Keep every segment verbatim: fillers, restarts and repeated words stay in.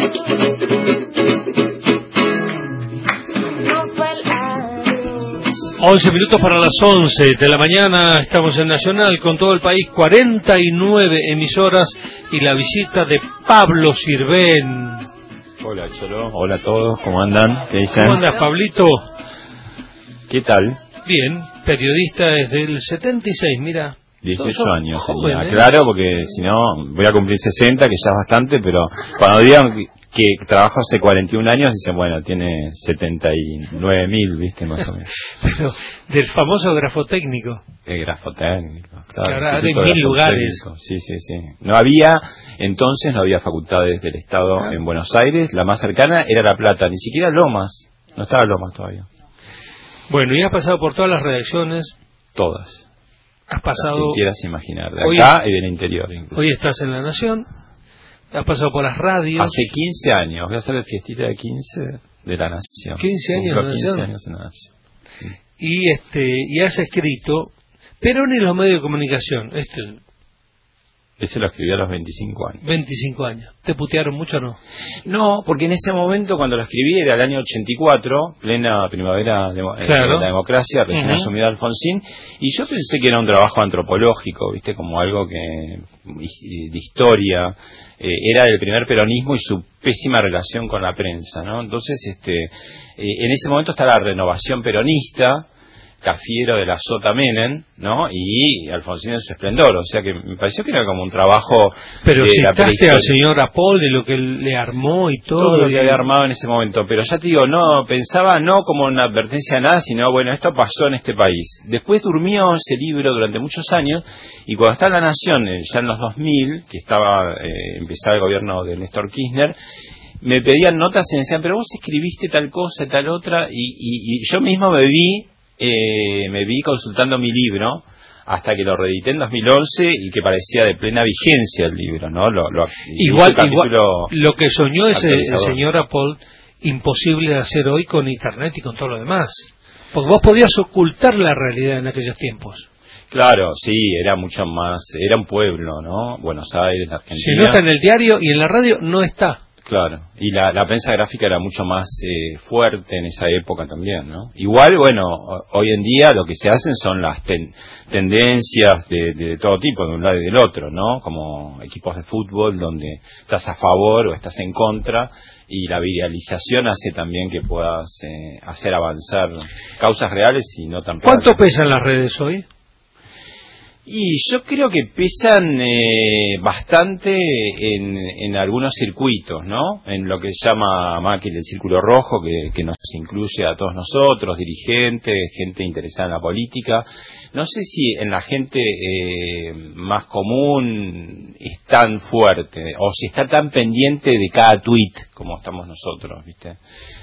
once minutos para las once de la mañana, estamos en Nacional con todo el país, cuarenta y nueve emisoras y la visita de Pablo Sirven. Hola Cholo, hola a todos, ¿cómo andan? ¿Qué dicen? ¿Cómo andas, Pablito? ¿Qué tal? Bien, periodista desde el setenta y seis, mira. dieciocho años joven, tenía, ¿eh? Claro, porque si no voy a cumplir sesenta, que ya es bastante, pero cuando digan que trabajo hace cuarenta y un años, dicen, bueno, tiene setenta y nueve mil, ¿viste? Más o menos. Pero del famoso grafotécnico. El grafotécnico, claro. Que ahora hay mil lugares. Sí, sí, sí. No había, entonces no había facultades del Estado ah. en Buenos Aires, la más cercana era La Plata, ni siquiera Lomas, no estaba Lomas todavía. Bueno, y has pasado por todas las redacciones. Todas. Has pasado... Las que quieras imaginar, de acá hoy, y del interior incluso. Hoy estás en La Nación. Has pasado por las radios. Hace quince años, voy a hacer la fiestita de quince de La Nación. quince años en La Nación. quince años en La Nación. Sí. Y, este, y has escrito Perón y los medios de comunicación. Este, Ese lo escribí a los veinticinco años. veinticinco años. ¿Te putearon mucho o no? No, porque en ese momento, cuando lo escribí, era el año ochenta y cuatro, plena primavera de, claro. de la democracia, recién uh-huh. asumido Alfonsín, y yo pensé que era un trabajo antropológico, viste, como algo que de historia, eh, era del primer peronismo y su pésima relación con la prensa, ¿no? Entonces, este, eh, en ese momento está la renovación peronista, Cafiero de la Sota Menem, ¿no? Y Alfonsín en su esplendor, o sea que me pareció que era como un trabajo. Pero de citaste al señor Apol de lo que le armó y todo. Todo lo y... que había armado en ese momento, pero ya te digo, no, pensaba no como una advertencia de nada, sino bueno, esto pasó en este país. Después durmió ese libro durante muchos años, y cuando está en La Nación, ya en los dos mil, que estaba, eh, empezaba el gobierno de Néstor Kirchner, me pedían notas y me decían, pero vos escribiste tal cosa, tal otra, y, y, y yo mismo me vi Eh, me vi consultando mi libro hasta que lo reedité en dos mil once y que parecía de plena vigencia el libro, ¿no? Lo, lo, igual, igual lo que soñó ese el señor Apol, imposible de hacer hoy con internet y con todo lo demás, porque vos podías ocultar la realidad en aquellos tiempos. Claro, sí, era mucho más, era un pueblo, ¿no? Buenos Aires, la Argentina. Si no está en el diario y en la radio, no está. Claro, y la, la prensa gráfica era mucho más eh, fuerte en esa época también, ¿no? Igual, bueno, hoy en día lo que se hacen son las ten, tendencias de, de todo tipo, de un lado y del otro, ¿no? Como equipos de fútbol donde estás a favor o estás en contra, y la viralización hace también que puedas eh, hacer avanzar causas reales y no tan reales. ¿Cuánto pesan las redes hoy? Y yo creo que pesan eh, bastante en, en algunos circuitos, ¿no? En lo que se llama Macri el Círculo Rojo, que, que nos incluye a todos nosotros, dirigentes, gente interesada en la política. No sé si en la gente eh, más común es tan fuerte, o si está tan pendiente de cada tuit como estamos nosotros, ¿viste?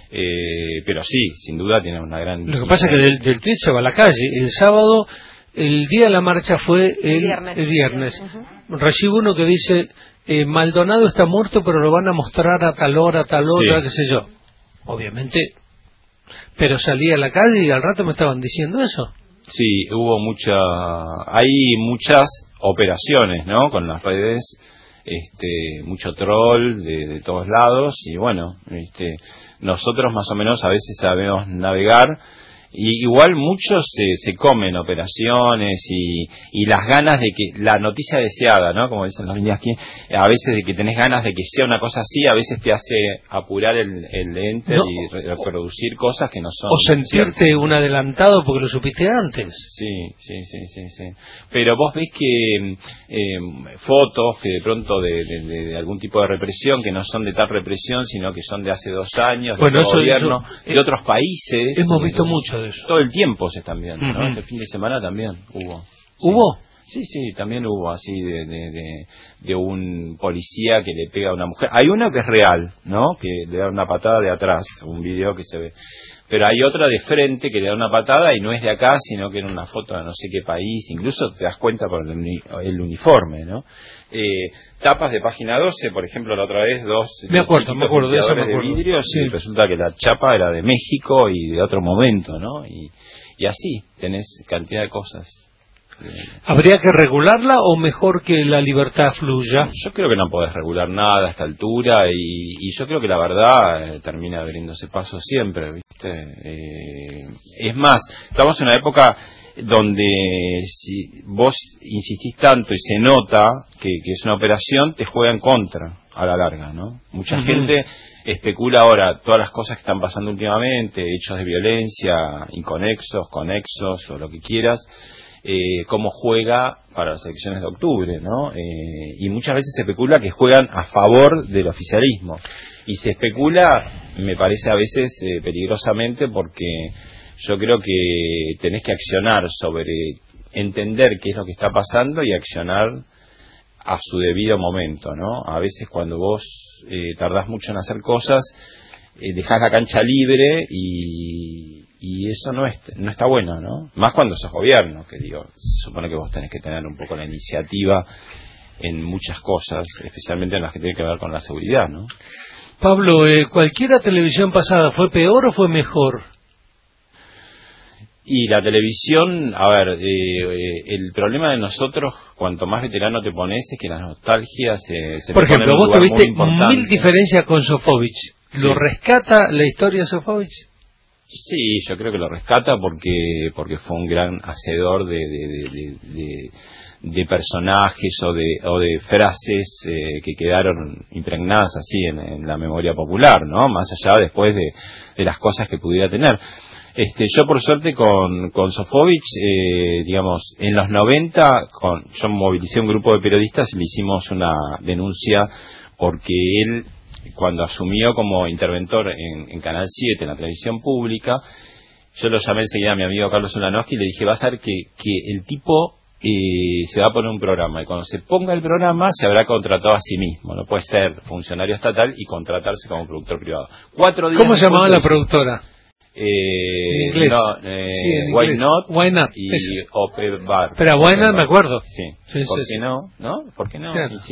Eh, pero sí, sin duda tiene una gran... Lo que pasa es que del, del tuit se va a la calle. El sábado... El día de la marcha fue el viernes. El viernes. Uh-huh. Recibo uno que dice, eh, Maldonado está muerto, pero lo van a mostrar a tal hora, a tal hora, sí. Qué sé yo. Obviamente, pero salí a la calle y al rato me estaban diciendo eso. Sí, hubo mucha, hay muchas operaciones, ¿no? Con las redes, este, mucho troll de, de todos lados, y bueno, este, nosotros más o menos a veces sabemos navegar. Y igual muchos se, se comen operaciones y, y las ganas de que la noticia deseada, ¿no? Como dicen los niños aquí, a veces de que tenés ganas de que sea una cosa así, a veces te hace apurar el, el enter no, y re, reproducir cosas que no son. O sentirte ciertas. Un adelantado porque lo supiste antes. Sí, sí, sí, sí, sí. Pero vos ves que eh, fotos que de pronto de, de, de, de algún tipo de represión, que no son de tal represión, sino que son de hace dos años, bueno, de otro eso, gobierno, eso, de otros países. Hemos visto mucho. De eso. Todo el tiempo se están viendo, ¿no? Uh-huh. Este fin de semana también hubo. ¿Hubo? Sí, sí, también hubo así de, de, de, de un policía que le pega a una mujer. Hay uno que es real, ¿no? Que le da una patada de atrás, un video que se ve. Pero hay otra de frente que le da una patada y no es de acá, sino que en una foto de no sé qué país. Incluso te das cuenta por el, uni, el uniforme, ¿no? Eh, tapas de página doce, por ejemplo, la otra vez, dos... Me acuerdo, me acuerdo de eso, me acuerdo. De vidrio, sí. Y resulta que la chapa era de México y de otro momento, ¿no? Y, y así, tenés cantidad de cosas. ¿Habría que regularla o mejor que la libertad fluya? Yo creo que no podés regular nada a esta altura y, y yo creo que la verdad eh, termina abriéndose paso siempre, ¿viste? Eh, es más, estamos en una época donde si vos insistís tanto y se nota que, que es una operación, te juega en contra a la larga, ¿no? Mucha uh-huh. gente especula ahora todas las cosas que están pasando últimamente, hechos de violencia, inconexos, conexos o lo que quieras, eh, cómo juega para las elecciones de octubre, ¿no? Eh, y muchas veces se especula que juegan a favor del oficialismo. Y se especula, me parece a veces eh, peligrosamente, porque yo creo que tenés que accionar sobre entender qué es lo que está pasando y accionar a su debido momento, ¿no? A veces cuando vos eh, tardás mucho en hacer cosas, eh, dejás la cancha libre y, y eso no, es, no está bueno, ¿no? Más cuando sos gobierno, que digo, se supone que vos tenés que tener un poco la iniciativa en muchas cosas, especialmente en las que tienen que ver con la seguridad, ¿no? Pablo, eh, ¿cualquiera televisión pasada fue peor o fue mejor? Y la televisión, a ver, eh, eh, el problema de nosotros, cuanto más veterano te pones, es que la nostalgia se, se Por te pone ejemplo, en un vos lugar tuviste muy importante. mil diferencias con Sofovich. ¿Lo Sí. rescata la historia de Sofovich? Sí, yo creo que lo rescata porque porque fue un gran hacedor de, de, de, de, de, de personajes o de, o de frases eh, que quedaron impregnadas así en, en la memoria popular, ¿no? Más allá después de, de las cosas que pudiera tener. Este, yo por suerte con, con Sofovich, eh, digamos, en los noventa, con, yo movilicé un grupo de periodistas y le hicimos una denuncia porque él, cuando asumió como interventor en, en Canal siete, en la televisión pública, yo lo llamé enseguida a mi amigo Carlos Ulanowski y le dije, vas a ver que, que el tipo eh, se va a poner un programa, y cuando se ponga el programa se habrá contratado a sí mismo, no puede ser funcionario estatal y contratarse como productor privado. Cuatro días ¿Cómo se llamaba la dice, productora? Eh, en inglés. No, eh, Sí, en Why inglés. Not, Why Not y ese. Open Bar. Pero Why Not me acuerdo. Sí, sí ¿por sí, qué sí. no? ¿No? ¿Por qué no? Claro. Y, sí.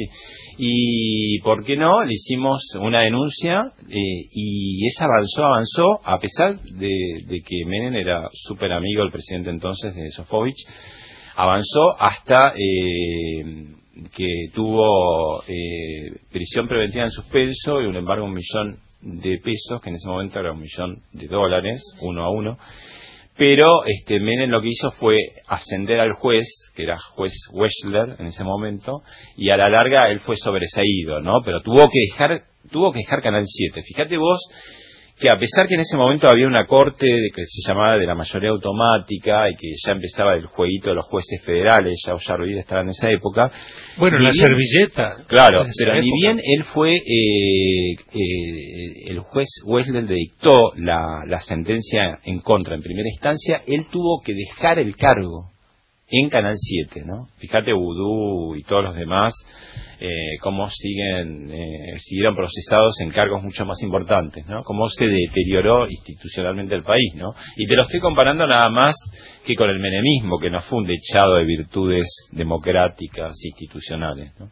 y ¿por qué no? Le hicimos una denuncia eh, y esa avanzó, avanzó, a pesar de, de que Menem era súper amigo del presidente entonces de Sofovich, avanzó hasta eh, que tuvo eh, prisión preventiva en suspenso y un embargo de un millón de pesos, que en ese momento era un millón de dólares, uno a uno, pero este Menem lo que hizo fue ascender al juez, que era juez Wechsler en ese momento, y a la larga él fue sobreseído, ¿no? Pero tuvo que dejar, tuvo que dejar Canal siete. Fíjate vos que a pesar que en ese momento había una corte de que se llamaba de la mayoría automática y que ya empezaba el jueguito de los jueces federales, ya Ollarvide estaba en esa época. Bueno, la bien, servilleta. Claro, pero ni bien él fue, eh, eh, el juez Wechsler le dictó la, la sentencia en contra en primera instancia, él tuvo que dejar el cargo en Canal siete, ¿no? Fíjate Vudú y todos los demás, eh, cómo siguen, eh, siguieron procesados en cargos mucho más importantes, ¿no? Cómo se deterioró institucionalmente el país, ¿no? Y te lo estoy comparando nada más que con el menemismo, que no fue un dechado de virtudes democráticas institucionales, ¿no?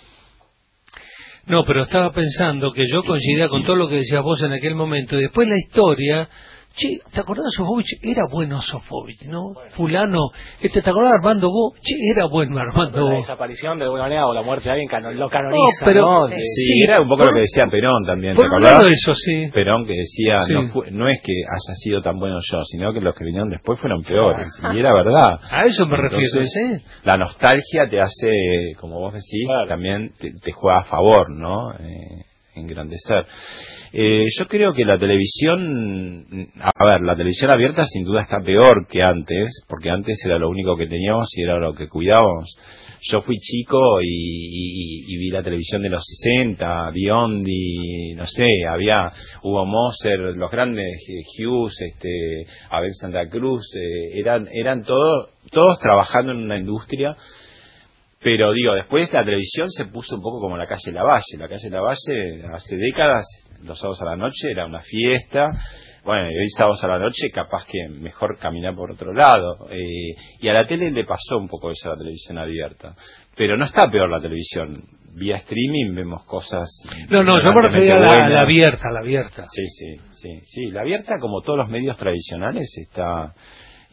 No, pero estaba pensando que yo coincidía con todo lo que decías vos en aquel momento, y después la historia. Che, ¿te acordás de Sofovich? Era bueno Sofovich, ¿no? Bueno. Fulano, este, ¿te acordás de Armando Bo? Che, era bueno Armando Bo. La desaparición de alguna manera o la muerte de alguien cano, lo canoniza, no, pero, ¿no? Sí, sí, era un poco por, lo que decía Perón también, ¿te por acordás? De eso, sí. Perón que decía, sí. no, fue, no es que haya sido tan bueno yo, sino que los que vinieron después fueron peores. Y era verdad. A eso me Entonces, refiero, ¿sí? La nostalgia te hace, como vos decís, claro, también te, te juega a favor, ¿no? Eh, engrandecer. Eh, yo creo que la televisión, a ver, la televisión abierta sin duda está peor que antes, porque antes era lo único que teníamos y era lo que cuidábamos. Yo fui chico y, y, y vi la televisión de los sesenta, Biondi, no sé, había Hugo Moser, los grandes, Hughes, este, Abel Santa Cruz, eh, eran, eran todos, todos trabajando en una industria. Pero digo, después la televisión se puso un poco como la calle Lavalle. La calle Lavalle hace décadas, los sábados a la noche era una fiesta. Bueno, y hoy sábados a la noche capaz que mejor caminar por otro lado. Eh, y a la tele le pasó un poco eso a la televisión abierta. Pero no está peor la televisión. Vía streaming vemos cosas... No, no, yo me refería a la, a la abierta, a la abierta. Sí, sí, sí, sí. La abierta, como todos los medios tradicionales, está...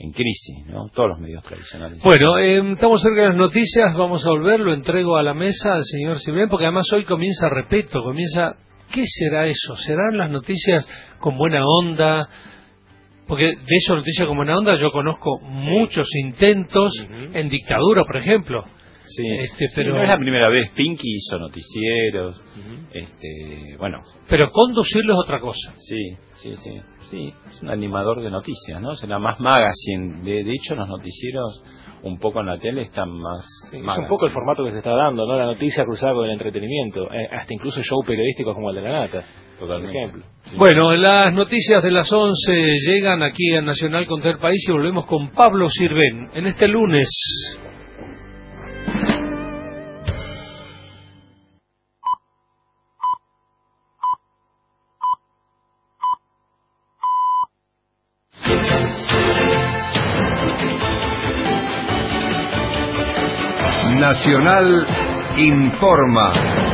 en crisis, ¿no? Todos los medios tradicionales. Bueno, eh, estamos cerca de las noticias, vamos a volver, lo entrego a la mesa al señor Silvén, porque además hoy comienza Repeto, comienza... ¿Qué será eso? ¿Serán las noticias con buena onda? Porque de eso, noticias con buena onda, yo conozco muchos intentos uh-huh. en dictadura, por ejemplo. Sí, este, sí, pero no es la primera vez. Pinky hizo noticieros, uh-huh. este, bueno. Pero conducirlo es otra cosa. Sí, sí, sí, sí. Es un animador de noticias, ¿no? Será más magazine. De, de hecho, los noticieros, un poco en la tele, están más. Sí, es un poco el formato que se está dando, ¿no? La noticia cruzada con el entretenimiento, eh, hasta incluso show periodísticos como el de la Nata. Totalmente. Por ejemplo. Sí. Bueno, las noticias de las once llegan aquí en Nacional contra el País y volvemos con Pablo Sirvén en este lunes. Nacional informa.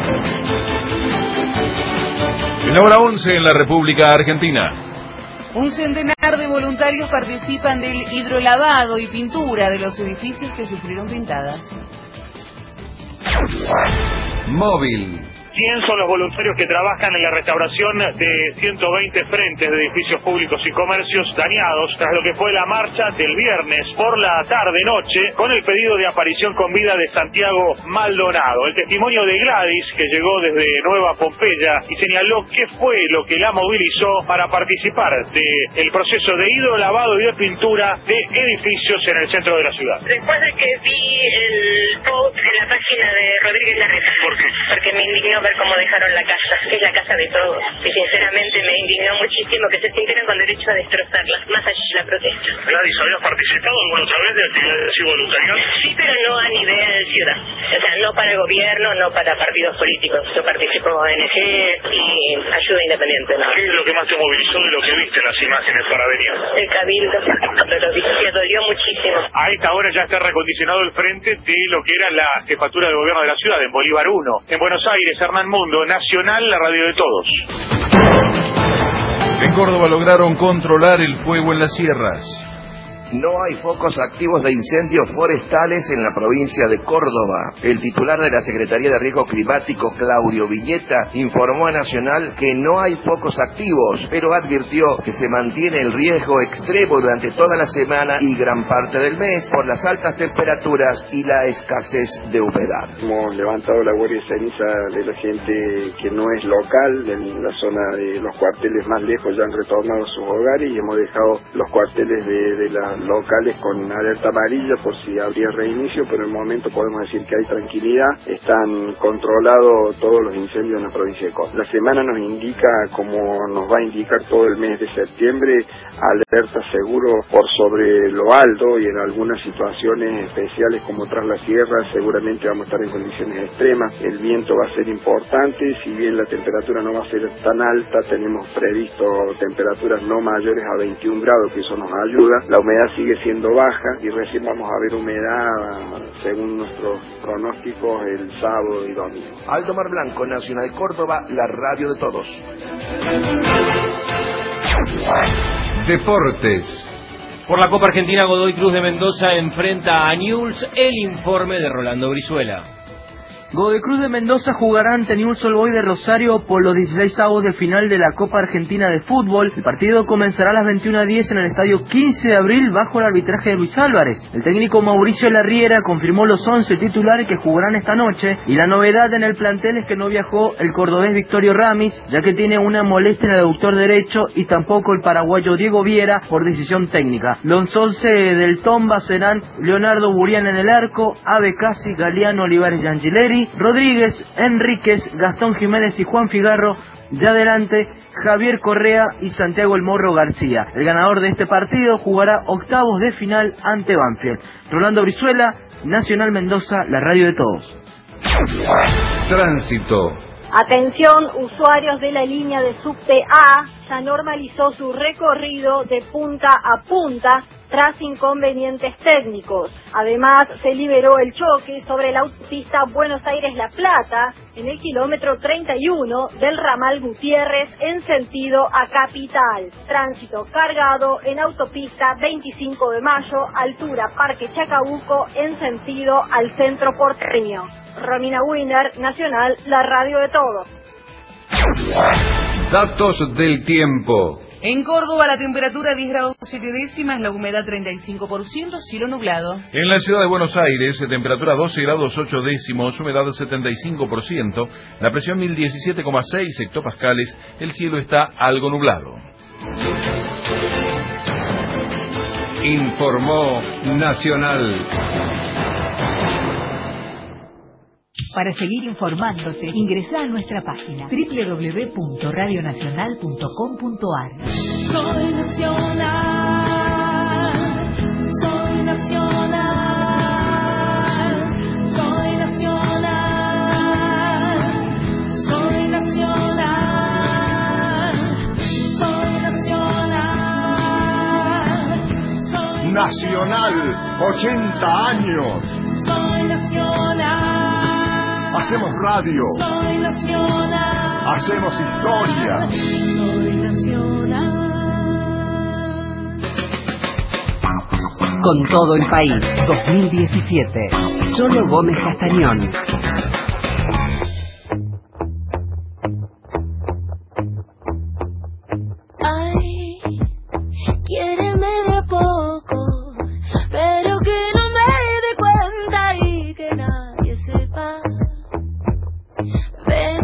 En la hora once en la República Argentina. Un centenar de voluntarios participan del hidrolavado y pintura de los edificios que sufrieron pintadas. Móvil. cien son los voluntarios que trabajan en la restauración de ciento veinte frentes de edificios públicos y comercios dañados tras lo que fue la marcha del viernes por la tarde-noche con el pedido de aparición con vida de Santiago Maldonado. El testimonio de Gladys, que llegó desde Nueva Pompeya y señaló qué fue lo que la movilizó para participar del proceso de hidrolavado y de pintura de edificios en el centro de la ciudad. Después de que vi el post en la página de Rodríguez Larreta. ¿Por qué? Porque me indignó ver cómo dejaron la casa, que es la casa de todos. Y sinceramente me indignó muchísimo que se sintieran con derecho a destrozarla, más allá de la protesta. Gladys, ¿habías participado alguna otra vez de actividades así voluntarias? Sí, pero no a nivel ciudad. O sea, no para el gobierno, no para partidos políticos. Yo participo en O N G y ayuda independiente, ¿no? ¿Qué es lo que más te movilizó de lo que viste en las imágenes para venir? El cabildo, pero lo vi, me dolió muchísimo. A esta hora ya está recondicionado el frente de lo que era la jefatura de gobierno de la ciudad, en Bolívar uno. En Buenos Aires, Hernán Mundo, Nacional, la radio de todos. En Córdoba lograron controlar el fuego en las sierras. No hay focos activos de incendios forestales en la provincia de Córdoba. El titular de la Secretaría de Riesgo Climático, Claudio Viñeta, informó a Nacional que no hay focos activos, pero advirtió que se mantiene el riesgo extremo durante toda la semana y gran parte del mes por las altas temperaturas y la escasez de humedad. Hemos levantado la guardia ceniza de la gente que no es local, en la zona de los cuarteles más lejos ya han retornado a sus hogares y hemos dejado los cuarteles de, de la locales con alerta amarilla por si habría reinicio, pero en el momento podemos decir que hay tranquilidad, están controlados todos los incendios en la provincia de Córdoba. La semana nos indica, como nos va a indicar todo el mes de septiembre, alerta seguro por sobre lo alto y en algunas situaciones especiales como tras la sierra seguramente vamos a estar en condiciones extremas, el viento va a ser importante, si bien la temperatura no va a ser tan alta, tenemos previsto temperaturas no mayores a veintiún grados, que eso nos ayuda, la humedad sigue siendo baja y recién vamos a ver humedad según nuestros pronósticos el sábado y domingo. Aldo Mar Blanco, Nacional Córdoba, la radio de todos. Deportes. Por la Copa Argentina, Godoy Cruz de Mendoza enfrenta a Newell's. El informe de Rolando Brizuela. Godoy Cruz de Mendoza jugará ante Newell's Old Boys de Rosario por los dieciseisavos de final de la Copa Argentina de Fútbol. El partido comenzará a las veintiuna diez en el estadio quince de abril bajo el arbitraje de Luis Álvarez. El técnico Mauricio Larriera confirmó los once titulares que jugarán esta noche y la novedad en el plantel es que no viajó el cordobés Victorio Ramis, ya que tiene una molestia en el aductor derecho, y tampoco el paraguayo Diego Viera por decisión técnica. Los once del Tomba serán Leonardo Burián en el arco, Abe Casi, Galeano, Olivares y Angileri, Rodríguez, Enríquez, Gastón Jiménez y Juan Figarro. De adelante, Javier Correa y Santiago El Morro García. El ganador de este partido jugará octavos de final ante Banfield. Rolando Brizuela, Nacional Mendoza, la radio de todos. Tránsito. Atención, usuarios de la línea de subte A, ya normalizó su recorrido de punta a punta tras inconvenientes técnicos. Además, se liberó el choque sobre la autopista Buenos Aires-La Plata en el kilómetro treinta y uno del ramal Gutiérrez en sentido a Capital. Tránsito cargado en autopista veinticinco de mayo, altura Parque Chacabuco en sentido al centro porteño. Romina Wiener, Nacional, la radio de todos. Datos del tiempo. En Córdoba la temperatura diez grados siete décimas, la humedad treinta y cinco por ciento, cielo nublado. En la ciudad de Buenos Aires, temperatura doce grados ocho décimos, humedad setenta y cinco por ciento, la presión mil diecisiete coma seis hectopascales, el cielo está algo nublado. Informó Nacional. Para seguir informándote, ingresa a nuestra página doble u doble u doble u punto radio nacional punto com punto a r. Soy nacional, soy nacional, soy nacional, soy nacional, soy nacional, soy Nacional, ochenta años. Soy nacional. Hacemos radio. Soy nacional. Hacemos historia. Soy nacional. Con todo el país, dos mil diecisiete. Cholo Gómez Castañón. Ay, quiéreme de poco, pero que no me dé cuenta y que nadie sepa. Ven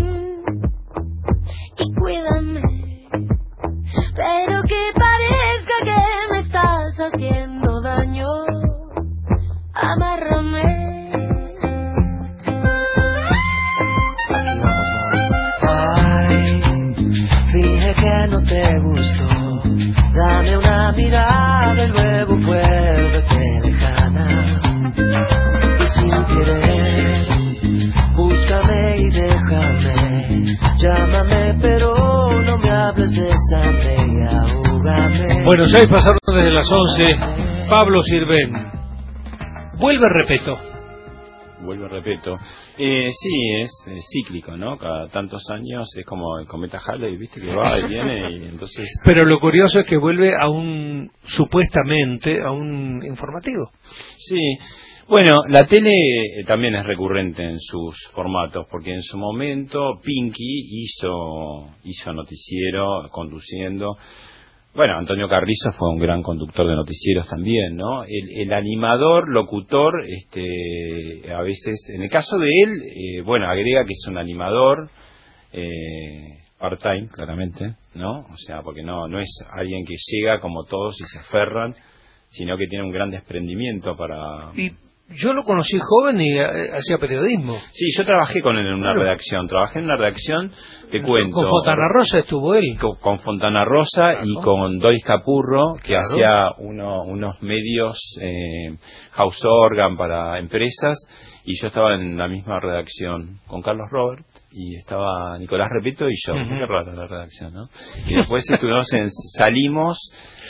y cuídame, pero que parezca que me estás haciendo daño. Amárrame. Ay, dije que no te gustó. Dame una mirada y luego vuélvete lejana. Y sin querer, búscame y déjame. Llámame, pero no me hables de sangre y ahúgame. Bueno, seis pasaron desde las once. Pablo Sirven. Vuelve Repeto. Vuelve Repeto. Eh, sí, es, es cíclico, ¿no? Cada tantos años es como el cometa Halley, ¿viste? Que va y viene y entonces... Pero lo curioso es que vuelve a un, supuestamente, a un informativo. Sí. Bueno, la tele también es recurrente en sus formatos, porque en su momento Pinky hizo, hizo noticiero conduciendo. Bueno, Antonio Carrizo fue un gran conductor de noticieros también, ¿no? El, el animador, locutor, este, a veces, en el caso de él, eh, bueno, agrega que es un animador eh, part-time, claramente, ¿no? O sea, porque no, no es alguien que llega como todos y se aferran, sino que tiene un gran desprendimiento para... Y yo lo conocí joven y eh, hacía periodismo. Sí, yo trabajé con él en una claro. redacción. Trabajé en una redacción, te cuento. Con Fontana Rosa estuvo él. Con, con Fontana Rosa claro. y con Doris Capurro, que claro. hacía uno, unos medios eh, house organ para empresas, y yo estaba en la misma redacción con Carlos Robert, y estaba Nicolás Repeto y yo. Uh-huh. Qué rara la redacción, ¿no? Y después estuvimos en Salimos,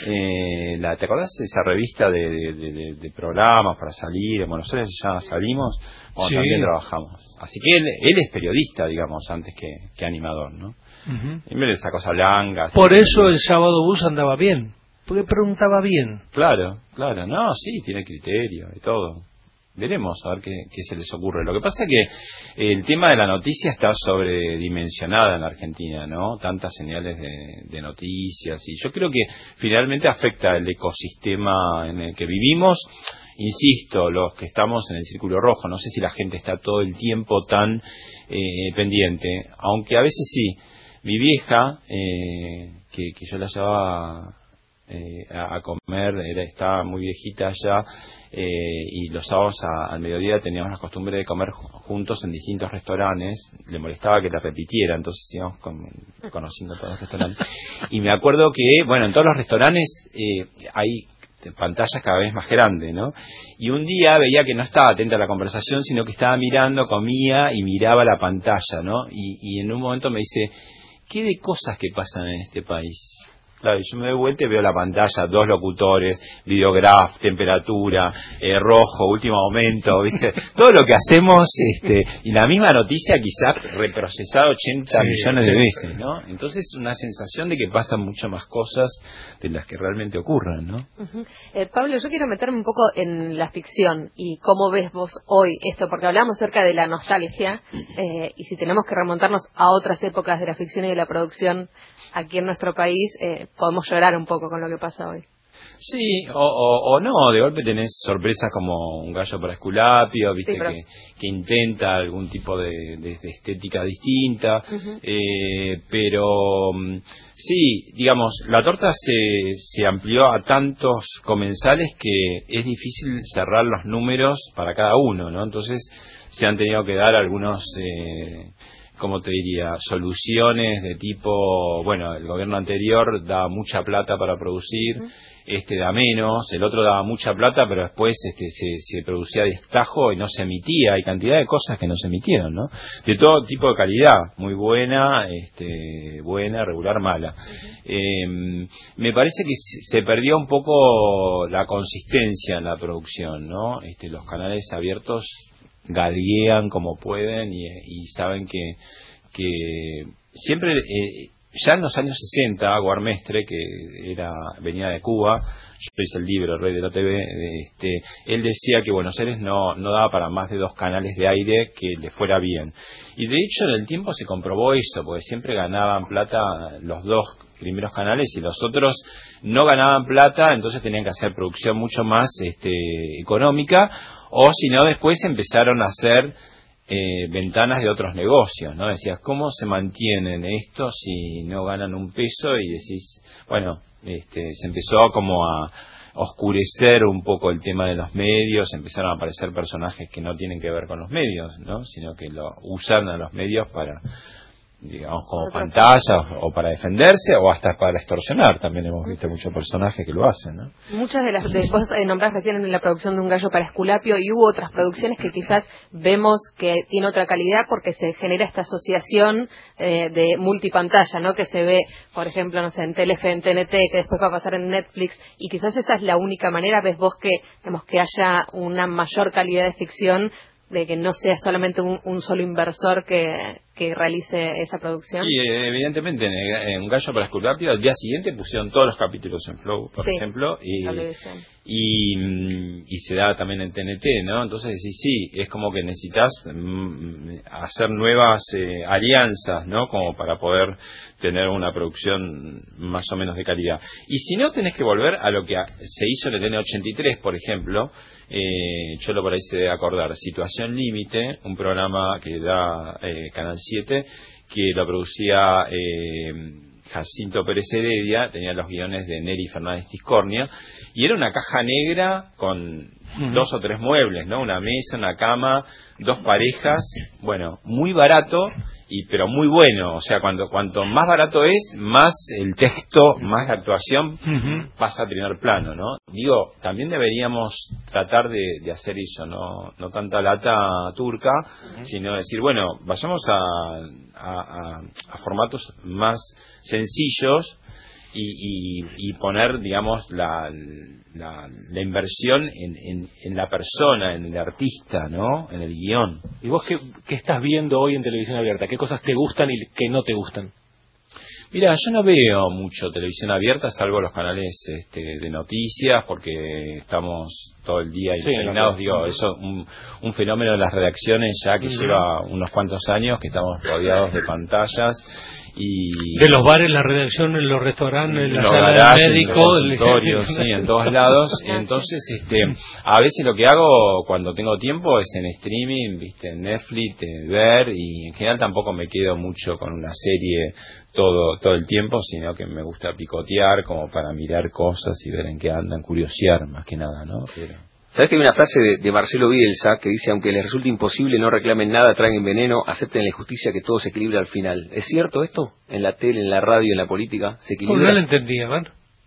eh, la, ¿te acordás de esa revista de, de, de, de programas para salir? En Buenos Aires se llama Salimos, bueno, sí. también trabajamos. Así que él, él es periodista, digamos, antes que, que animador, ¿no? Uh-huh. Y me esa cosa blanca. Por eso que... el Sábado Bus andaba bien, porque preguntaba bien. Claro, claro, no, sí, tiene criterio y todo. Veremos a ver qué, qué se les ocurre. Lo que pasa es que el tema de la noticia está sobredimensionada en la Argentina, ¿no? Tantas señales de, de noticias, y yo creo que finalmente afecta el ecosistema en el que vivimos. Insisto, los que estamos en el círculo rojo, no sé si la gente está todo el tiempo tan eh, pendiente, aunque a veces sí. Mi vieja, eh, que, que yo la llevaba eh, a, a comer, era, estaba muy viejita ya, Eh, y los sábados a, al mediodía teníamos la costumbre de comer juntos en distintos restaurantes. Le molestaba que la repitiera, entonces íbamos con, conociendo todos los restaurantes. Y me acuerdo que, bueno, en todos los restaurantes eh, hay pantallas cada vez más grandes, ¿no? Y un día veía que no estaba atenta a la conversación, sino que estaba mirando, comía y miraba la pantalla, ¿no? Y, y en un momento me dice, ¿qué de cosas que pasan en este país? Claro, yo me doy vuelta y veo la pantalla, dos locutores, videograf, temperatura, eh, rojo, último momento, ¿viste? Todo lo que hacemos, este, y la misma noticia quizás reprocesada ochenta sí, millones de veces, ¿no? Entonces una sensación de que pasan mucho más cosas de las que realmente ocurren, ¿no? Uh-huh. eh, Pablo, yo quiero meterme un poco en la ficción y cómo ves vos hoy esto, porque hablamos acerca de la nostalgia, eh, y si tenemos que remontarnos a otras épocas de la ficción y de la producción aquí en nuestro país, eh, podemos llorar un poco con lo que pasa hoy. Sí, o, o, o no, de golpe tenés sorpresas como Un gallo para Esculapio, viste, sí, pero... que, que intenta algún tipo de, de, de estética distinta, uh-huh. eh, pero sí, digamos, la torta se, se amplió a tantos comensales que es difícil cerrar los números para cada uno, ¿no? Entonces se han tenido que dar algunos... Eh, como te diría, soluciones de tipo, bueno, el gobierno anterior daba mucha plata para producir, uh-huh. este da menos, el otro daba mucha plata, pero después este se, se producía a destajo y no se emitía, hay cantidad de cosas que no se emitieron, ¿no? De todo tipo de calidad, muy buena, este buena, regular, mala. Uh-huh. Eh, me parece que se perdió un poco la consistencia en la producción, ¿no? Este, los canales abiertos galguean como pueden y, y saben que, que siempre, eh, ya en los años sesenta, Guarmestre, que era venía de Cuba, yo hice el libro El Rey de la T V, este, él decía que Buenos Aires no, no daba para más de dos canales de aire que le fuera bien. Y de hecho en el tiempo se comprobó eso, porque siempre ganaban plata los dos primeros canales y los otros no ganaban plata, entonces tenían que hacer producción mucho más este, económica, o si no después empezaron a hacer eh, ventanas de otros negocios, ¿no? Decías, ¿cómo se mantienen estos si no ganan un peso? Y decís, bueno, este, se empezó como a oscurecer un poco el tema de los medios, empezaron a aparecer personajes que no tienen que ver con los medios, ¿no? Sino que lo usan a los medios para, digamos, como pantalla o para defenderse o hasta para extorsionar. También hemos visto muchos personajes que lo hacen, ¿no? Muchas de las de, vos eh, nombrás recién en la producción de Un gallo para Esculapio, y hubo otras producciones que quizás vemos que tiene otra calidad porque se genera esta asociación eh, de multipantalla, ¿no? Que se ve, por ejemplo, no sé, en Telefe, en T N T, que después va a pasar en Netflix, y quizás esa es la única manera. ¿Ves vos que, digamos, que haya una mayor calidad de ficción, de que no sea solamente un, un solo inversor que, que realice esa producción? Sí, evidentemente, en, en Un gallo para Esculapio, al día siguiente pusieron todos los capítulos en Flow, por sí, ejemplo, y, y, y se da también en T N T, ¿no? Entonces, sí, sí, es como que necesitas mm, hacer nuevas eh, alianzas, ¿no? Como para poder tener una producción más o menos de calidad. Y si no, tenés que volver a lo que se hizo en el N ochenta y tres, por ejemplo. Eh, yo lo por ahí se debe acordar, Situación Límite, un programa que da eh, Canal siete, que lo producía eh, Jacinto Pérez Heredia, tenía los guiones de Neri Fernández Tiscornia, y era una caja negra con uh-huh. dos o tres muebles, ¿no? Una mesa, una cama, dos parejas, bueno, muy barato, y pero muy bueno. O sea, cuando cuanto más barato es, más el texto, más la actuación uh-huh. pasa a primer plano, ¿no? Digo, también deberíamos tratar de, de hacer eso, no no tanta lata turca, uh-huh. sino decir, bueno, vayamos a, a, a, a formatos más sencillos y, y, y poner, digamos, la, la, la inversión en, en, en la persona, en el artista, ¿no? En el guión. ¿Y vos qué, qué estás viendo hoy en televisión abierta? ¿Qué cosas te gustan y qué no te gustan? Mira, yo no veo mucho televisión abierta, salvo los canales este, de noticias, porque estamos todo el día impregnados, sí, digo, eso, un, un fenómeno de las redacciones ya que uh-huh. lleva unos cuantos años, que estamos rodeados de pantallas. Y de los bares, la redacción, en los restaurantes, en la los sala garajes, del médico, en los consultorios, sí, en todos lados. Entonces, este, a veces lo que hago cuando tengo tiempo es en streaming, viste, en Netflix, eh, ver, y en general tampoco me quedo mucho con una serie todo todo el tiempo, sino que me gusta picotear como para mirar cosas y ver en qué andan, curiosear más que nada, ¿no? Pero... ¿Sabes que hay una frase de, de Marcelo Bielsa que dice, aunque les resulte imposible, no reclamen nada, traguen veneno, acepten la injusticia, que todo se equilibra al final? ¿Es cierto esto? ¿En la tele, en la radio, en la política? ¿Se equilibra? No, no lo entendía, ¿verdad?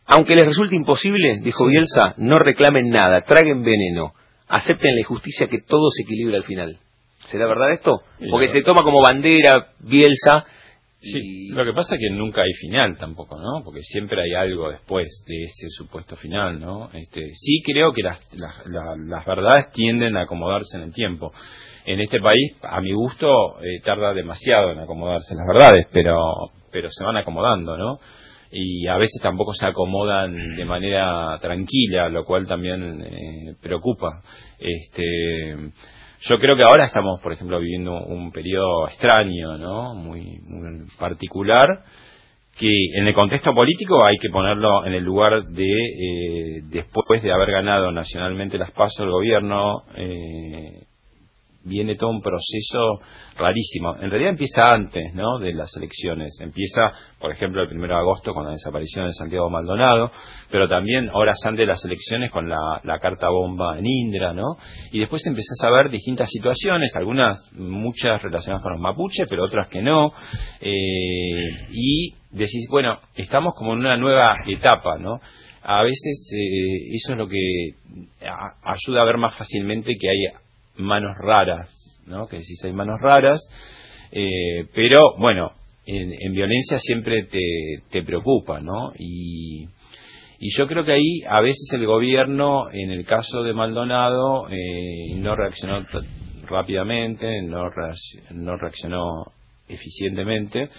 Aunque les resulte imposible, dijo sí. Bielsa, no reclamen nada, traguen veneno, acepten la injusticia que todo se equilibra al final. ¿Será verdad esto? Porque se toma como bandera Bielsa. Sí, y... lo que pasa es que nunca hay final tampoco, ¿no? Porque siempre hay algo después de ese supuesto final, ¿no? Este, sí creo que las, las, las, las verdades tienden a acomodarse en el tiempo. En este país, a mi gusto, eh, tarda demasiado en acomodarse las verdades, pero, pero se van acomodando, ¿no? Y a veces tampoco se acomodan de manera tranquila, lo cual también eh, preocupa. Este, yo creo que ahora estamos, por ejemplo, viviendo un periodo extraño, ¿no? Muy, muy particular, que en el contexto político hay que ponerlo en el lugar de, eh, después de haber ganado nacionalmente las PASO, el gobierno, eh, viene todo un proceso rarísimo. En realidad empieza antes, ¿no?, de las elecciones. Empieza, por ejemplo, el primero de agosto con la desaparición de Santiago Maldonado, pero también horas antes de las elecciones con la, la carta bomba en Indra, ¿no? Y después empezás a ver distintas situaciones, algunas, muchas relacionadas con los mapuches, pero otras que no. Eh, y decís, bueno, estamos como en una nueva etapa, ¿no? A veces eh, eso es lo que a, ayuda a ver más fácilmente que hay manos raras, ¿no? Que decís hay manos raras, eh, pero bueno, en, en violencia siempre te, te preocupa, ¿no? Y, y yo creo que ahí a veces el gobierno, en el caso de Maldonado, eh, no reaccionó rápidamente, no, reaccionó, no reaccionó eficientemente.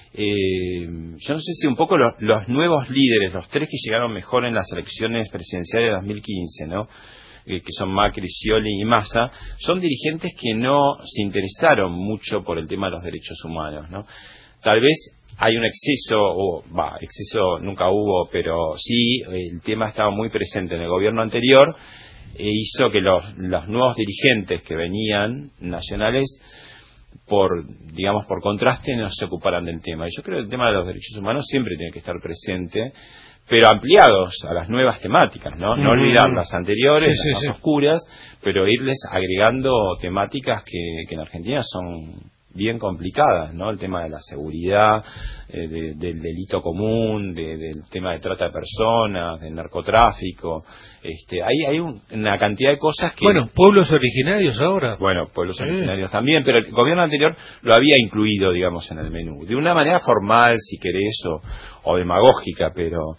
Eh, yo no sé si un poco los, los nuevos líderes, los tres que llegaron mejor en las elecciones presidenciales de dos mil quince, ¿no?, que son Macri, Scioli y Massa, son dirigentes que no se interesaron mucho por el tema de los derechos humanos, ¿no? Tal vez hay un exceso, o va, exceso nunca hubo, pero sí, el tema estaba muy presente en el gobierno anterior, e hizo que los, los nuevos dirigentes que venían, nacionales, por, digamos, por contraste, no se ocuparan del tema. Y yo creo que el tema de los derechos humanos siempre tiene que estar presente, pero ampliados a las nuevas temáticas, ¿no? No mm. olvidar las anteriores, sí, las sí, más sí. oscuras, pero irles agregando temáticas que, que en Argentina son bien complicadas, ¿no? El tema de la seguridad, eh, de, del delito común, de, del tema de trata de personas, del narcotráfico. Este, hay, hay un, una cantidad de cosas que... Bueno, pueblos originarios ahora. Bueno, pueblos sí. originarios también, pero el gobierno anterior lo había incluido, digamos, en el menú. De una manera formal, si querés, o, o demagógica, pero...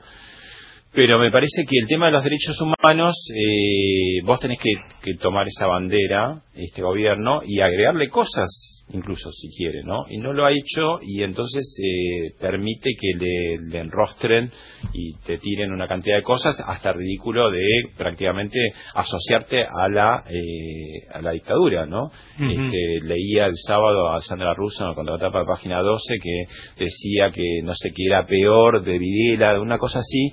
Pero me parece que el tema de los derechos humanos, eh, vos tenés que, que tomar esa bandera, este gobierno, y agregarle cosas, incluso si quiere, ¿no? Y no lo ha hecho, y entonces eh, permite que le, le enrostren y te tiren una cantidad de cosas, hasta ridículo de prácticamente asociarte a la eh, a la dictadura, ¿no? Uh-huh. Este, leía el sábado a Sandra Russo en la contratapa de Página doce que decía que no sé qué era peor de Videla, una cosa así.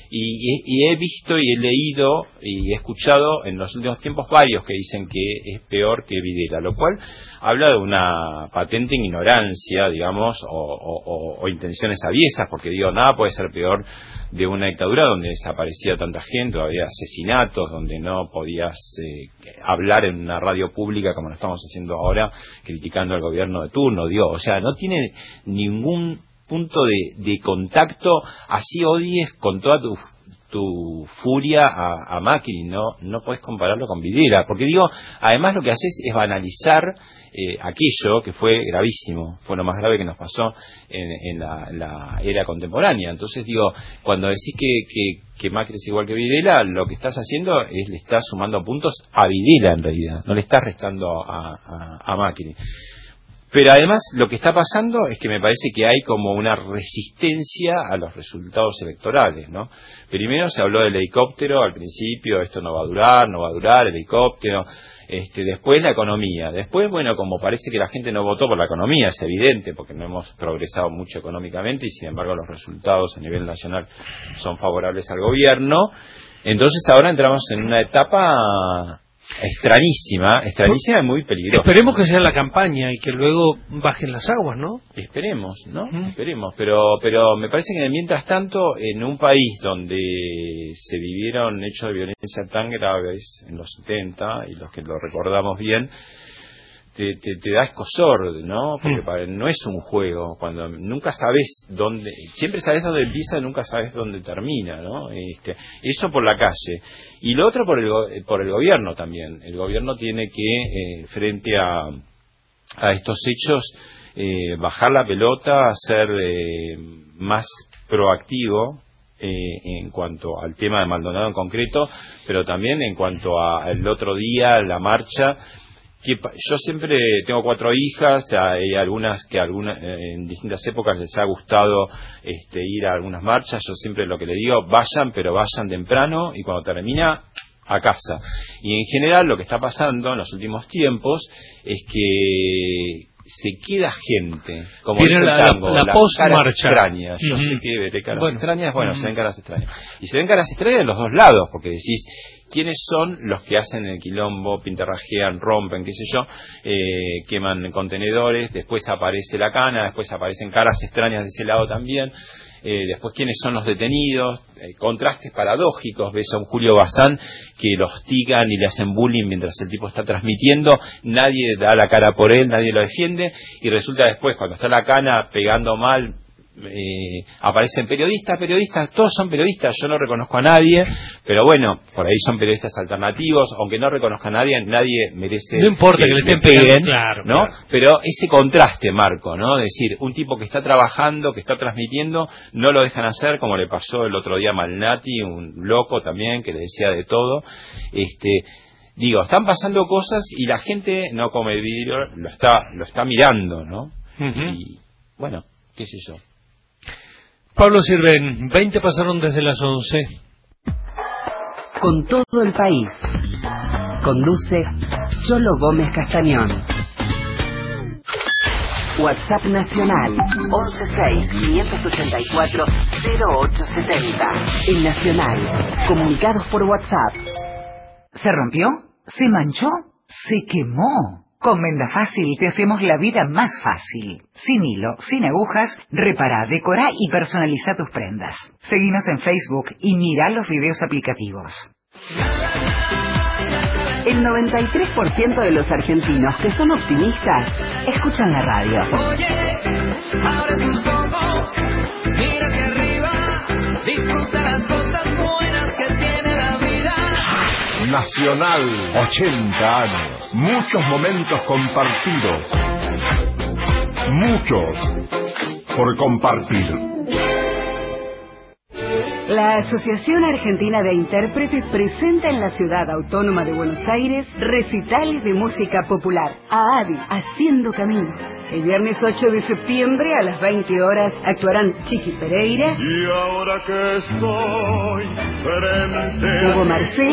Y, y he visto y he leído y he escuchado en los últimos tiempos varios que dicen que es peor que Videla, lo cual habla de una patente ignorancia, digamos, o, o, o, o intenciones aviesas, porque digo, nada puede ser peor de una dictadura donde desaparecía tanta gente, había asesinatos, donde no podías eh, hablar en una radio pública como lo estamos haciendo ahora, criticando al gobierno de turno, digo, o sea, no tiene ningún punto de, de contacto, así odies con toda tu, tu furia a, a Macri, no no puedes compararlo con Videla, porque digo, además lo que haces es banalizar eh, aquello que fue gravísimo, fue lo más grave que nos pasó en, en, la, en la era contemporánea. Entonces digo, cuando decís que, que, que Macri es igual que Videla, lo que estás haciendo es le estás sumando puntos a Videla en realidad, no le estás restando a, a, a Macri. Pero además lo que está pasando es que me parece que hay como una resistencia a los resultados electorales, ¿no? Primero se habló del helicóptero al principio, esto no va a durar, no va a durar, el helicóptero. Este, después la economía. Después, bueno, como parece que la gente no votó por la economía, es evidente, porque no hemos progresado mucho económicamente y sin embargo los resultados a nivel nacional son favorables al gobierno. Entonces ahora entramos en una etapa... extrañísima, extrañísima y muy peligrosa. Esperemos que sea la campaña y que luego bajen las aguas, ¿no? Esperemos, ¿no? Uh-huh. Esperemos, pero pero me parece que mientras tanto, en un país donde se vivieron hechos de violencia tan graves en los setenta, y los que lo recordamos bien, te, te, te da escozor, ¿no? Porque mm. para, no es un juego, cuando nunca sabes dónde, siempre sabes dónde empieza, nunca sabes dónde termina, ¿no? Este, eso por la calle. Y lo otro por el, por el gobierno también. El gobierno tiene que, eh, frente a, a estos hechos, eh, bajar la pelota, ser eh, más proactivo, Eh, en cuanto al tema de Maldonado en concreto, pero también en cuanto al otro día, la marcha, que yo siempre tengo cuatro hijas, hay algunas que algunas, en distintas épocas les ha gustado este, ir a algunas marchas. Yo siempre lo que le digo, vayan, pero vayan temprano, y cuando termina, a casa. Y en general lo que está pasando en los últimos tiempos es que se queda gente, como dice el tango, la, la, la caras extrañas. Yo uh-huh. sé que veré caras bueno. extrañas, bueno, uh-huh. se ven caras extrañas. Y se ven caras extrañas de los dos lados, porque decís, ¿quiénes son los que hacen el quilombo, pintarrajean, rompen, qué sé yo, eh, queman contenedores, después aparece la cana, después aparecen caras extrañas de ese lado también? Eh, después, ¿quiénes son los detenidos? Eh, contrastes paradójicos. Ves a un Julio Bazán que lo hostigan y le hacen bullying mientras el tipo está transmitiendo, nadie da la cara por él, nadie lo defiende, y resulta después, cuando está la cana pegando mal, eh, aparecen periodistas, periodistas, todos son periodistas, yo no reconozco a nadie, pero bueno, por ahí son periodistas alternativos, aunque no reconozca a nadie, nadie merece no importa que, que le estén peguen, claro, ¿no? Claro. Pero ese contraste, Marco, ¿no? Es decir, un tipo que está trabajando, que está transmitiendo, no lo dejan hacer, como le pasó el otro día a Malnati, un loco también, que le decía de todo. Este, digo, están pasando cosas y la gente no come vidrio, lo está, lo está mirando, ¿no? Uh-huh. Y, bueno, qué sé yo. Pablo Sirven, veinte pasaron desde las once. Con todo el país. Conduce Cholo Gómez Castañón. WhatsApp Nacional once seis, quinientos ochenta y cuatro, cero ocho setenta. El Nacional. Comunicados por WhatsApp. ¿Se rompió? ¿Se manchó? ¿Se quemó? Con Menda Fácil te hacemos la vida más fácil. Sin hilo, sin agujas, repará, decorá y personaliza tus prendas. Seguinos en Facebook y mirá los videos aplicativos. El noventa y tres por ciento de los argentinos que son optimistas escuchan la radio. Oye, abre tus ojos, mira hacia arriba, disfruta las cosas buenas que tiene la vida. Nacional, ochenta años. Muchos momentos compartidos. Muchos por compartir. La Asociación Argentina de Intérpretes presenta en la Ciudad Autónoma de Buenos Aires recitales de música popular, A A D I, Haciendo Caminos. El viernes ocho de septiembre a las veinte horas actuarán Chiqui Pereira, y ahora que estoy frente Hugo Marcé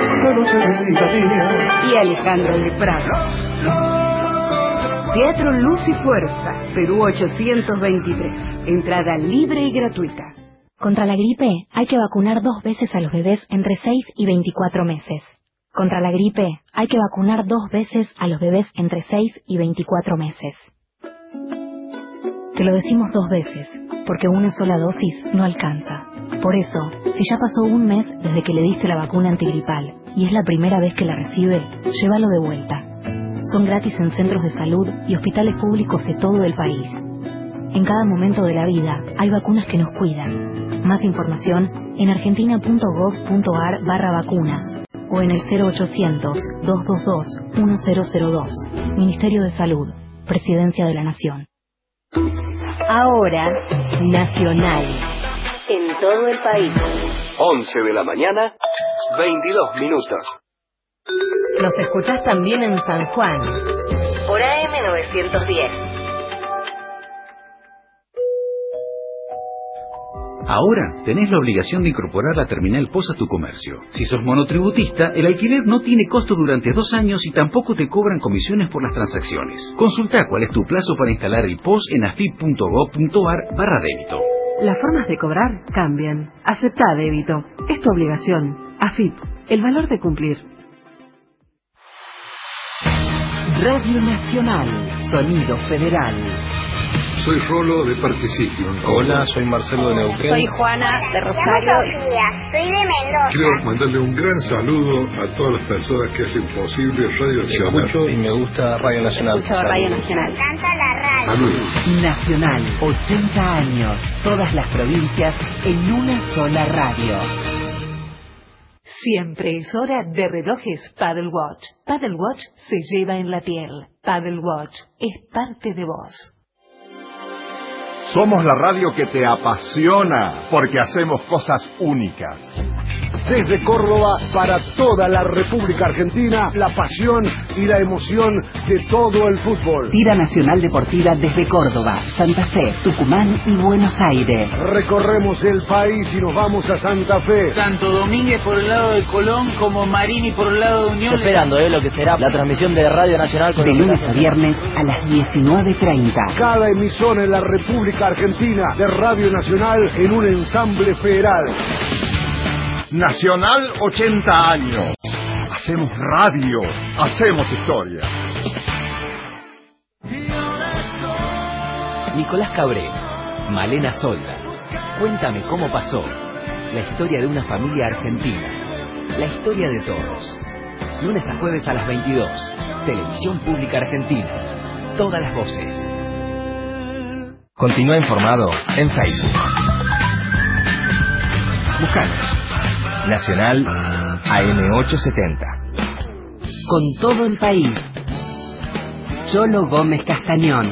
y Alejandro de Prado. Teatro Luz y Fuerza, Perú ochocientos veintitrés. Entrada libre y gratuita. Contra la gripe hay que vacunar dos veces a los bebés entre seis y veinticuatro meses. Contra la gripe hay que vacunar dos veces a los bebés entre seis y veinticuatro meses. Te lo decimos dos veces, porque una sola dosis no alcanza. Por eso, si ya pasó un mes desde que le diste la vacuna antigripal y es la primera vez que la recibe, llévalo de vuelta. Son gratis en centros de salud y hospitales públicos de todo el país. En cada momento de la vida hay vacunas que nos cuidan. Más información en argentina.gov.ar barra vacunas o en el cero ochocientos, dos dos dos, uno cero cero dos. Ministerio de Salud, Presidencia de la Nación. Ahora, Nacional. En todo el país. once de la mañana, veintidós minutos. Nos escuchás también en San Juan. Por A M novecientos diez. Ahora tenés la obligación de incorporar la terminal P O S a tu comercio. Si sos monotributista, el alquiler no tiene costo durante dos años y tampoco te cobran comisiones por las transacciones. Consulta cuál es tu plazo para instalar el P O S en afip.gov.ar barra débito. Las formas de cobrar cambian. Aceptá débito. Es tu obligación. AFIP, el valor de cumplir. Radio Nacional, Sonido Federal. soy Rolo de Participio. Hola, soy Marcelo de Neuquén. Soy Juana de Rosario. Sofía, soy de Mendoza. Quiero mandarle un gran saludo a todas las personas que hacen posible Radio Nacional. Escucho y me gusta Radio Nacional. Escucho Radio Nacional. Me encanta la radio. Saludos. Nacional, ochenta años, todas las provincias en una sola radio. Siempre es hora de relojes Paddle Watch. Paddle Watch se lleva en la piel. Paddle Watch es parte de vos. Somos la radio que te apasiona porque hacemos cosas únicas. Desde Córdoba para toda la República Argentina, la pasión y la emoción de todo el fútbol. Tira Nacional Deportiva desde Córdoba, Santa Fe, Tucumán y Buenos Aires. Recorremos el país y nos vamos a Santa Fe. Tanto Domínguez por el lado de Colón como Marini por el lado de Unión. Estoy esperando eh, lo que será la transmisión de Radio Nacional. Con de lunes a viernes a las diecinueve treinta. Cada emisora en la República Argentina de Radio Nacional en un ensamble federal. Nacional ochenta años. Hacemos radio, hacemos historia. Nicolás Cabré, Malena Solda. Cuéntame cómo pasó. La historia de una familia argentina. La historia de todos. Lunes a jueves a las veintidós. Televisión Pública Argentina. Todas las voces. Continúa informado en Facebook. Buscanos. Nacional A M ochocientos setenta. Con todo el país. Cholo Gómez Castañón.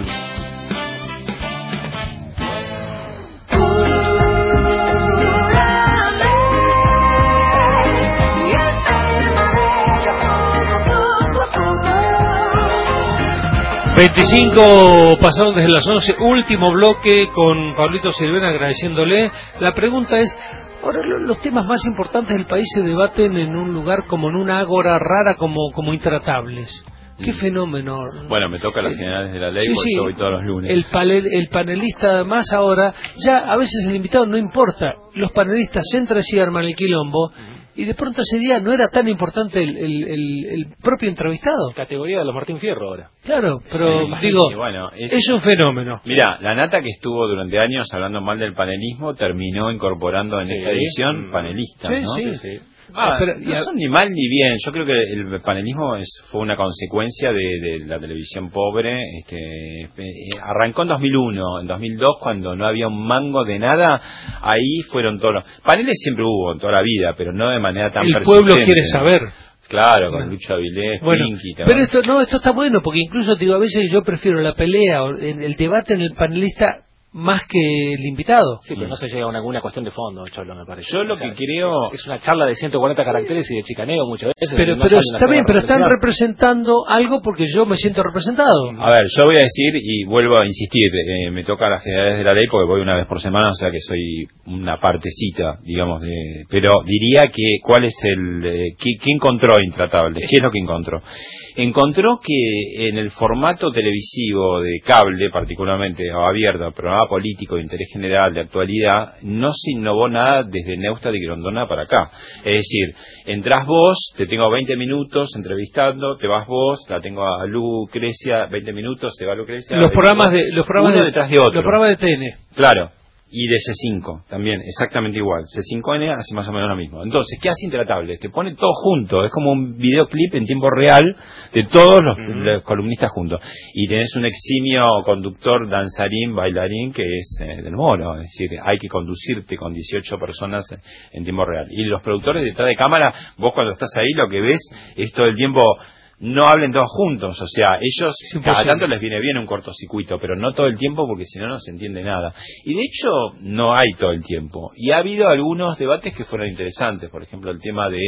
veinticinco pasaron desde las once, último bloque con Pablito Silvena agradeciéndole. La pregunta es, ahora los temas más importantes del país se debaten en un lugar como en una ágora rara como, como intratables. Qué fenómeno. Bueno, me toca las generales de la ley, sí, porque sí. yo voy todos los lunes. El, panel, el panelista además ahora, ya a veces el invitado no importa, los panelistas entran y arman el quilombo, y de pronto ese día no era tan importante el, el, el, el propio entrevistado. Categoría de los Martín Fierro ahora. Claro, pero sí, digo, bueno, es, es un fenómeno. Mira, la nata que estuvo durante años hablando mal del panelismo terminó incorporando en sí, esta edición panelistas, sí, ¿no? Sí, sí. Ah, pero, no son ni mal ni bien. Yo creo que el panelismo es, fue una consecuencia de, de la televisión pobre. Este, eh, arrancó en dos mil uno, en dos mil dos, cuando no había un mango de nada. Ahí fueron todos los paneles, siempre hubo en toda la vida, pero no de manera tan el persistente. El pueblo quiere saber. Claro, con Lucho Avilés, bueno, Pinky. Pero esto no, esto está bueno, porque incluso digo, a veces yo prefiero la pelea o el, el debate en el panelista más que el invitado. Sí, pero no se llega a una, alguna cuestión de fondo, Cholo, me parece. Yo lo o sea, que creo... Es, es una charla de ciento cuarenta caracteres y de chicaneo muchas veces. Pero, no pero está bien, pero están representando algo porque yo me siento representado. A ver, yo voy a decir y vuelvo a insistir, eh, me toca las generales de la ley porque voy una vez por semana, o sea que soy una partecita, digamos, de... pero diría que cuál es el... Eh, ¿qué, ¿Qué encontró Intratable? ¿Qué es lo que encontró? Encontró que en el formato televisivo de cable, particularmente o abierto, programa político de interés general, de actualidad, no se innovó nada desde Neusta de Grondona para acá. Es decir, entrás vos, te tengo veinte minutos entrevistando, te vas vos, la tengo a Lucrecia, veinte minutos, se va Lucrecia. Los programas de los programas uno de, detrás de otro. Los programas de T N. Claro. Y de C cinco, también, exactamente igual. C cinco N hace más o menos lo mismo. Entonces, ¿qué hace Intratable? Te pone todo junto, es como un videoclip en tiempo real de todos los, uh-huh. los columnistas juntos. Y tenés un eximio conductor, danzarín, bailarín, que es eh, del Moro. Es decir, hay que conducirte con dieciocho personas en tiempo real. Y los productores detrás de cámara, vos cuando estás ahí lo que ves es todo el tiempo... No hablen todos juntos, o sea, ellos cada tanto les viene bien un cortocircuito, pero no todo el tiempo porque si no no se entiende nada. Y de hecho no hay todo el tiempo. Y ha habido algunos debates que fueron interesantes, por ejemplo el tema de...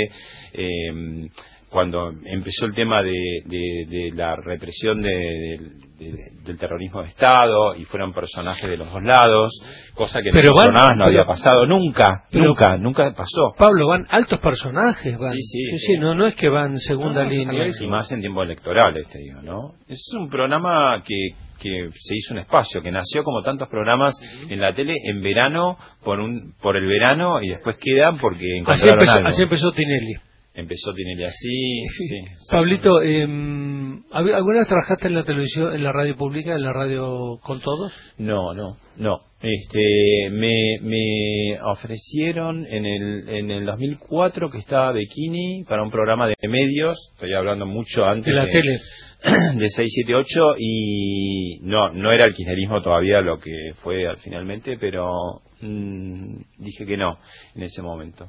Eh, cuando empezó el tema de, de, de la represión de, de, de, del terrorismo de Estado y fueron personajes de los dos lados, cosa que en los programas no había pasado nunca, pero, nunca, nunca pasó. Pablo, van altos personajes, van. Sí, sí, sí, sí, no, no es que van segunda no, línea. Y más en tiempo electoral, este digo, ¿no? Es un programa que que se hizo un espacio, que nació como tantos programas uh-huh. en la tele en verano, por un por el verano y después quedan porque encontraron así empezó, algo. Así empezó Tinelli. Empezó Tinelli así, sí. Pablito, eh, ¿Alguna vez trabajaste en la televisión, en la radio pública, en la radio con todos? No, no, no. Este, me, me ofrecieron en el, en el dos mil cuatro que estaba Bikini para un programa de medios, estoy hablando mucho antes de la de, tele, de seis siete ocho, y no, no era el kirchnerismo todavía lo que fue finalmente, pero mmm, dije que no en ese momento.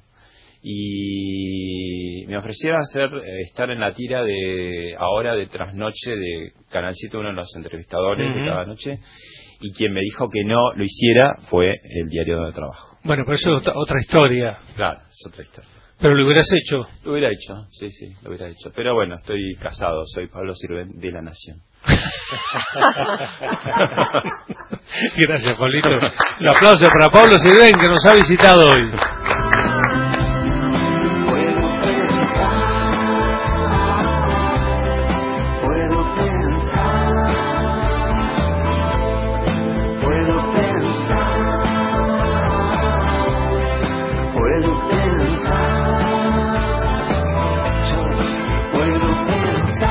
Y me ofrecieron hacer eh, estar en la tira de ahora de Trasnoche de Canal siete, uno de los entrevistadores uh-huh. de cada noche, y quien me dijo que no lo hiciera fue el diario de trabajo. Bueno, pero eso es otra, otra historia. Claro, es otra historia. Pero lo hubieras hecho. Lo hubiera hecho, sí, sí, lo hubiera hecho. Pero bueno, estoy casado, soy Pablo Sirven de La Nación. Gracias, Pablito. Un aplauso para Pablo Sirven, que nos ha visitado hoy.